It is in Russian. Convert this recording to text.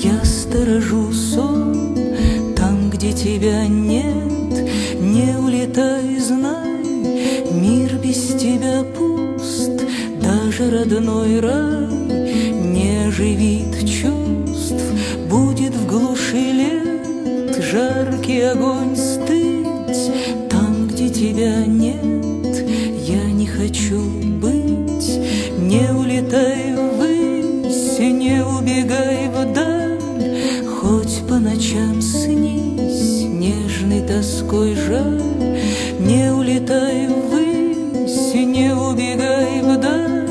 Я сторожу сон там, где тебя нет. Не улетай, знай, мир без тебя пуст. Даже родной рай не оживит чувств. Будет в глуши лет жаркий огонь стыть. Там, где тебя нет, я не хочу быть. Не улетай ввысь, не убегай вдаль. Хоть по ночам снись нежной тоской жаль. Не улетай ввысь, не убегай вдаль.